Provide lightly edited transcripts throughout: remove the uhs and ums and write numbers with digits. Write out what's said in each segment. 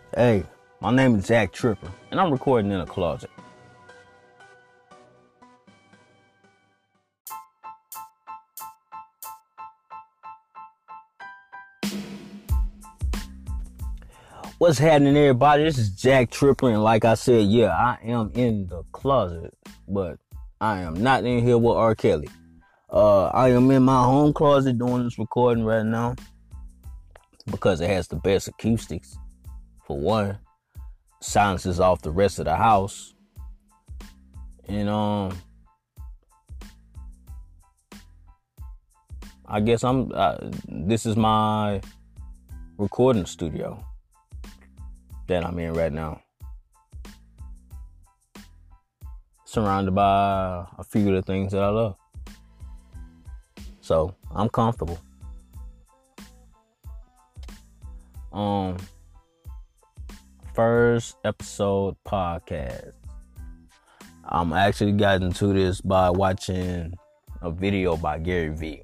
Hey, my name is Jack Tripper, and I'm recording in a closet. What's happening, everybody? This is Jack Tripper, and like I said, yeah, I am in the closet, but I am not in here with R. Kelly. I am in my home closet doing this recording right now because it has the best acoustics. For one, silences off the rest of the house, and I guess this is my recording studio that I'm in right now, surrounded by a few of the things that I love. So I'm comfortable. First episode podcast. I'm actually got into this by watching a video by Gary Vee.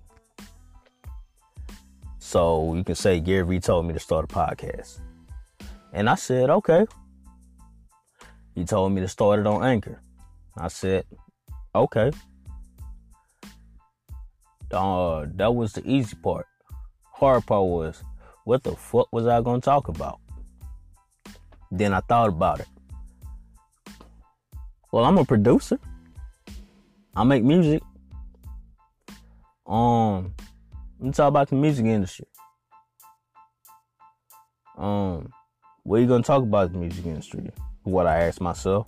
So you can say Gary Vee told me to start a podcast. And I said, okay. He told me to start it on Anchor. I said, okay. That was the easy part. Hard part was, what the fuck was I gonna talk about? Then I thought about it. Well, I'm a producer. I make music. Let me talk about the music industry. What are you gonna talk about the music industry? What I asked myself.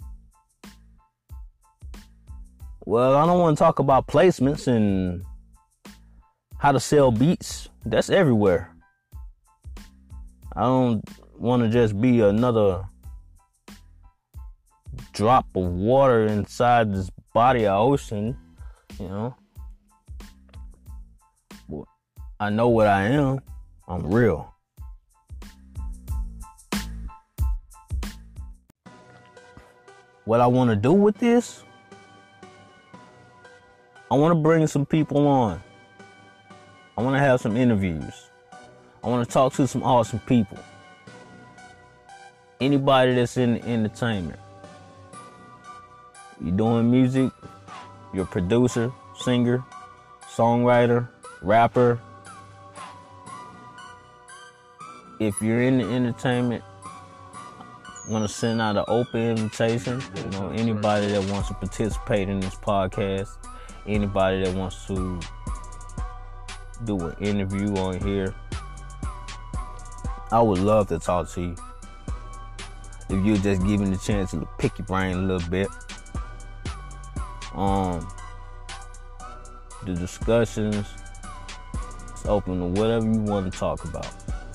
Well, I don't want to talk about placements and how to sell beats. That's everywhere. I don't want to just be another drop of water inside this body of ocean, you know. Well, I know what I am. I'm real. What I want to do with this, I want to bring some people on. I want to have some interviews. I want to talk to some awesome people. Anybody that's in entertainment. You're doing music, you're a producer, singer, songwriter, rapper. If you're in the entertainment, I want to send out an open invitation. You know, anybody that wants to participate in this podcast, anybody that wants to do an interview on here, I would love to talk to you. If you just give me the chance to pick your brain a little bit. The discussions is open to whatever you want to talk about.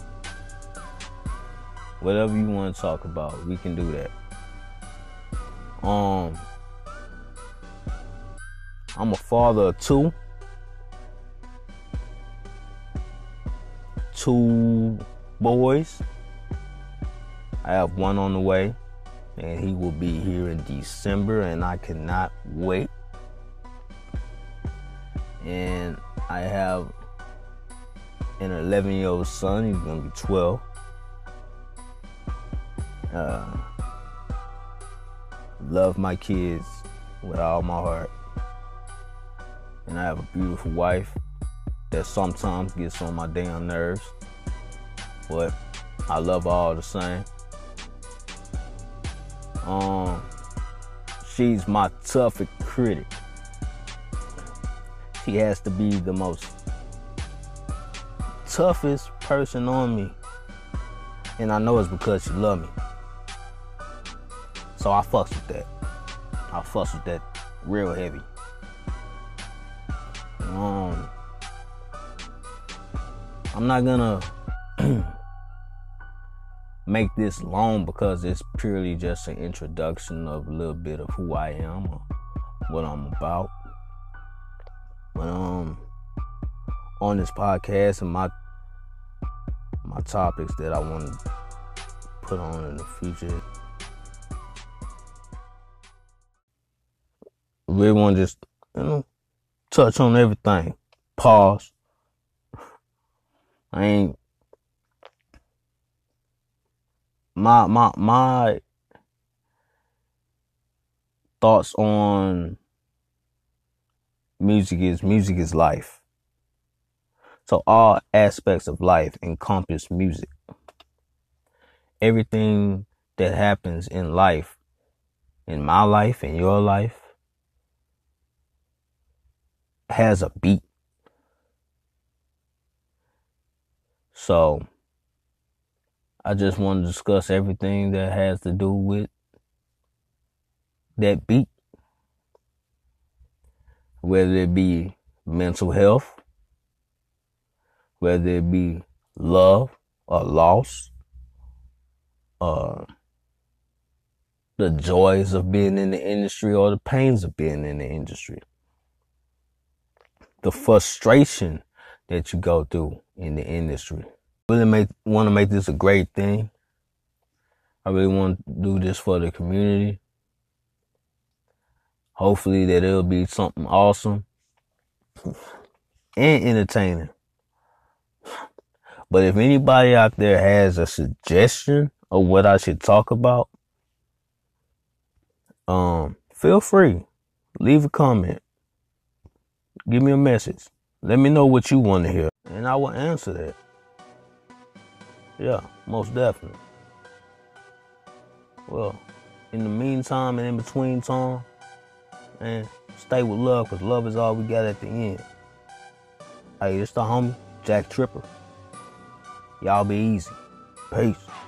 Whatever you want to talk about, we can do that. I'm a father of two. Two boys. I have one on the way, and he will be here in December, and I cannot wait. And I have an 11-year-old son. He's gonna be 12. Love my kids with all my heart. And I have a beautiful wife that sometimes gets on my damn nerves, but I love her all the same. She's my toughest critic. She has to be the most toughest person on me. And I know it's because she loves me. So I fucks with that. I fucks with that real heavy. I'm not gonna make this long because it's purely just an introduction of a little bit of who I am or what I'm about. But on this podcast and my topics that I want to put on in the future, we want to just, touch on everything. Pause. my thoughts on music is life. So all aspects of life encompass music. Everything that happens in life, in my life, in your life, has a beat. So I just want to discuss everything that has to do with that beat. Whether it be mental health, whether it be love or loss, the joys of being in the industry or the pains of being in the industry, the frustration that you go through in the industry. I really want to make this a great thing. I really want to do this for the community. Hopefully that it'll be something awesome and entertaining. But if anybody out there has a suggestion of what I should talk about, feel free. Leave a comment. Give me a message. Let me know what you want to hear, and I will answer that. Yeah, most definitely. Well, in the meantime and in between time, man, stay with love, because love is all we got at the end. Hey, it's the homie, Jack Tripper. Y'all be easy. Peace.